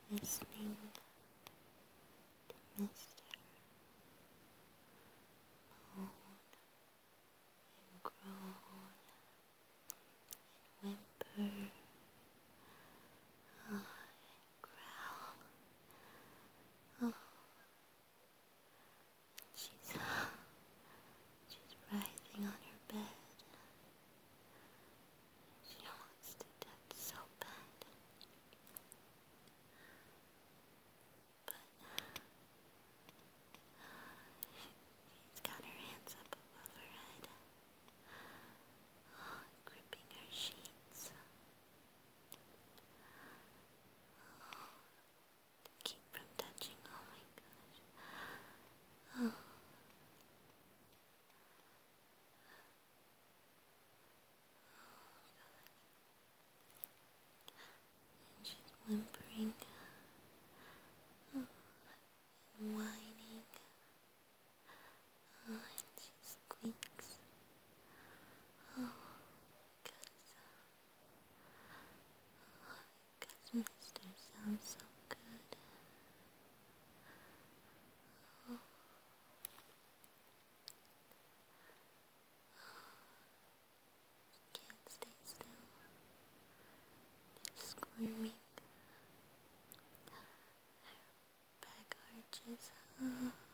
listening to Mr. Moan and groan and whimper and growl. Oh, she's writhing on her bed. She wants to touch so bad. But she's got her hands up above her head, gripping her sheets. Keep from touching. Oh my gosh. Oh. And she's whimpering and whining. And she squeaks. Oh, because Mr. sounds so good. Oh, can't stay still. Just squirming. Back arches. Oh.